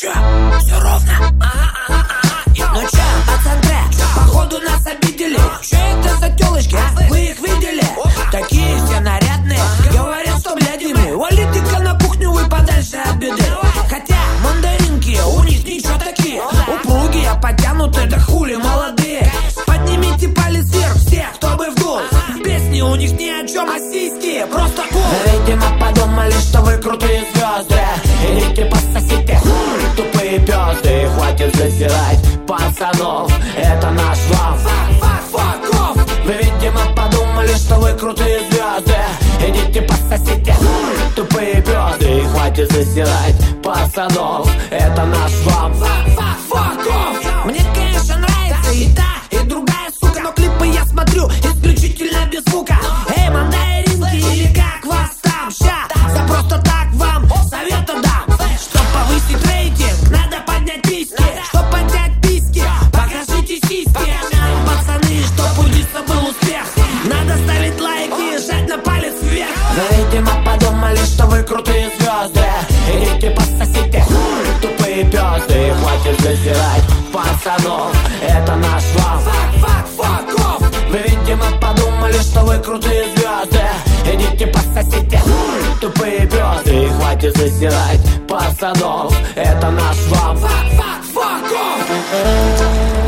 Чё? Все ровно? Ну чё, пацаны, походу нас обидели. Чё это за тёлочки, а? Вы их видели? Такие все нарядные, говорят, что блядины. Валите-ка на кухню, вы подальше от беды. Хотя мандаринки у них ничего такие. Упругие, потянутые, да хули молодые. Поднимите палец вверх все, кто бы вдул. Песни у них ни о чем, а сиськи просто кул. Видимо, подумали, что вы крутые звезды. Идите пососите, тупые пёзды. Хватит засирать пацанов, это наш вам. Fuck off. Вы, видимо, подумали, что вы крутые звезды. Идите пососите, тупые пёзды. Хватит засирать пацанов, это наш вам. Fuck off. Мне, конечно, нравится и та, и другая, сука. Но клипы я смотрю исключительно без звука. Эй, мандаринки, или как вас там? Ща, за просто так вам совета дам. Чтоб повысить рейтинг, надо поднять письки. Чтоб поднять письки, покажите сиськи. Пацаны, чтоб у Диса был успех, надо ставить лайки и жать на палец вверх. Вы, видимо, подумали, что вы крутые звезды. Идите пососите, тупые пёзды. Хватит засирать пацанов, это наш вам. Fuck off. Вы, видимо, подумали, что вы крутые звезды. Идите пососите, тупые пёзды. Хватит засирать пацанов, это наш вам. Fuck off.